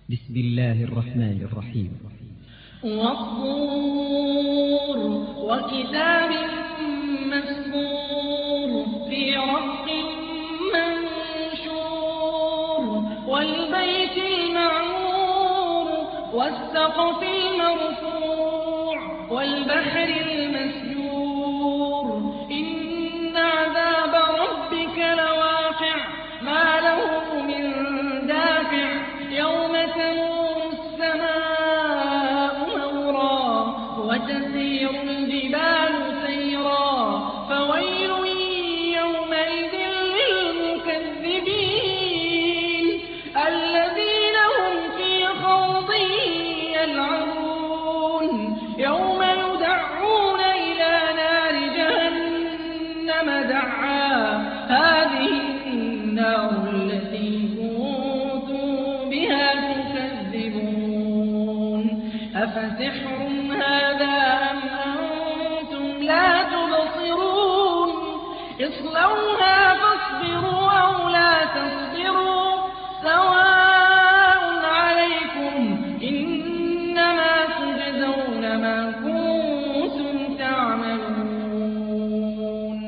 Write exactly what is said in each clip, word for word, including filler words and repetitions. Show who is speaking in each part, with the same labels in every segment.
Speaker 1: بسم الله الرحمن الرحيم.
Speaker 2: والطور وكتاب مسطور في رق منشور والبيت المعمور والسقف المرفوع والبحر المسجور إن عذاب ربك لواقع ما له من دافع يوم تمور السماء مورا وتسير الجبال سيرا فويل يومئذ للمكذبين الذين هم في خوض يلعبون يوم يدعون إلى نار جهنم دعا هذه النار التي كنتم بها تكذبون أفسحر هذا أم أنتم لا تبصرون اصلوها فاصبروا أو لا تصبروا سواء عليكم إنما تجزون ما كنتم تعملون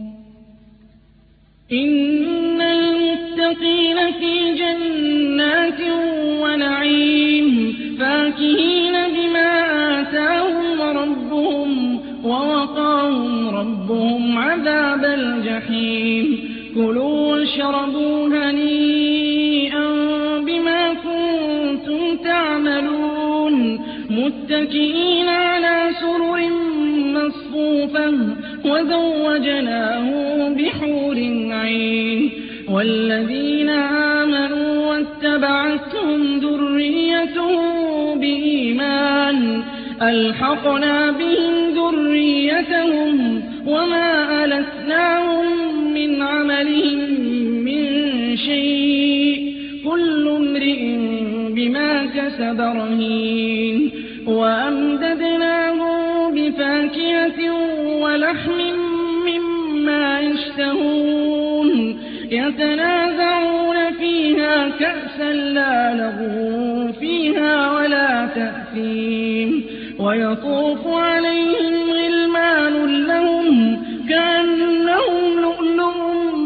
Speaker 2: إن المتقين في جنات ونعيم فاكهين بما آتاهم ربهم ووقاهم ربهم عذاب الجحيم كلوا واشربوا هنيئا بما كنتم تعملون متكئين على سرر مصفوفة وزوجناهم بحور عين والذين آمنوا واتبعتهم ذريتهم بإيمان ألحقنا بهم ذريتهم وما ألتناهم من عملهم من شيء كل امرئ بما كسب رهين وأمددناهم بفاكهة ولحم مما يشتهون يتنازعون فيها كأسا لا لغو فيها ولا تأثيم ويطوف عليهم غلمان لهم كأنهم لؤلؤ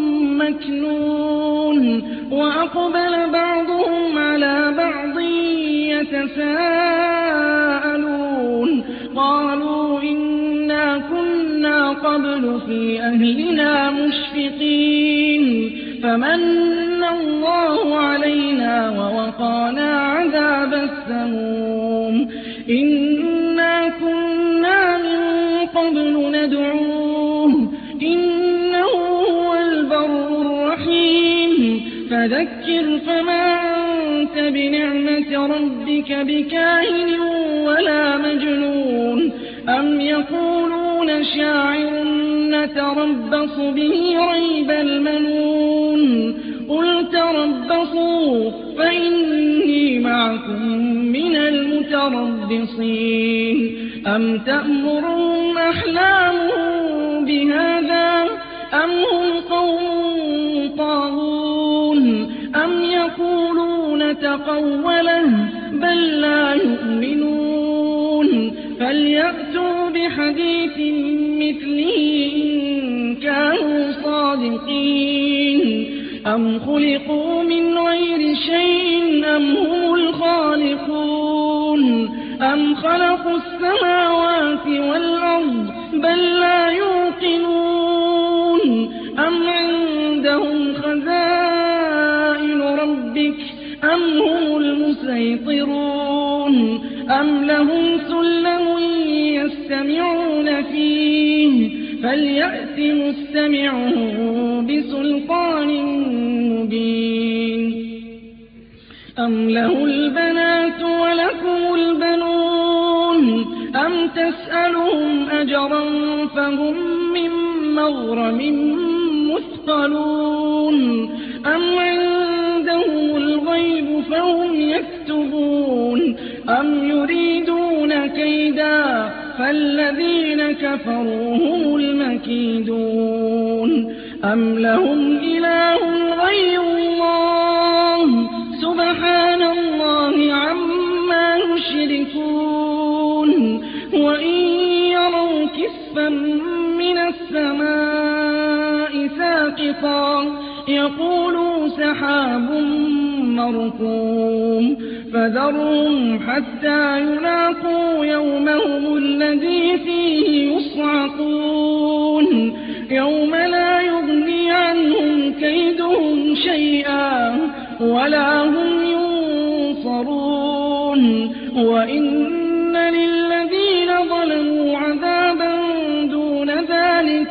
Speaker 2: مكنون وأقبل بعضهم على بعض يتساءلون قالوا إنا كنا قبل في أهلنا مشفقين فمن الله علينا ووقانا عذاب السموم إنا كنا من قبل ندعوه إنه هو البر الرحيم فذكر فما أنت بنعمة ربك بكاهن ولا مجنون أم يقولون شاعر نتربص به ريب المنون قل تربصوا فإني معكم من المتربصين أم تأمرهم أحلامهم بهذا أم هم قوم طاغون أم يقولون تقوله بل لا يؤمنون فليأتوا بحديث مثله إن كانوا صادقين أم خلقوا من غير شيء أم هم الخالقون أم خلقوا السماوات والأرض بل لا يوقنون أم عندهم خزائن ربك أم هم المسيطرون أم لهم سلم يستمعون فيه فليأت مستمعهم بسلطان مبين أم له البنات ولكم البنون أم تسألهم أجرا فهم من مغرم مثقلون أم عندهم الغيب فهم يكتبون أم يريدون كيدا فالذين كفروا هم المكيدون أم لهم إله غير الله سبحان الله يشركون وإن يروا كسفا من السماء ساقطا يقولوا سحاب مركوم فذرهم حتى يلاقوا يومهم الذي فيه يصعقون يوم لا يغني عنهم كيدهم شيئا ولا هم ينصرون وإن للذين ظلموا عذابا دون ذلك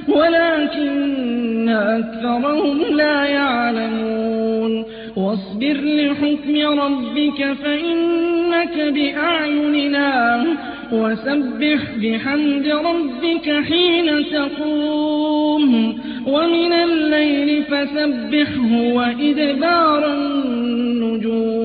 Speaker 2: ولكن أكثرهم لا يعلمون واصبر لحكم ربك فإنك بأعيننا وسبح بحمد ربك حين تقوم ومن الليل فسبحه وإدبار النجوم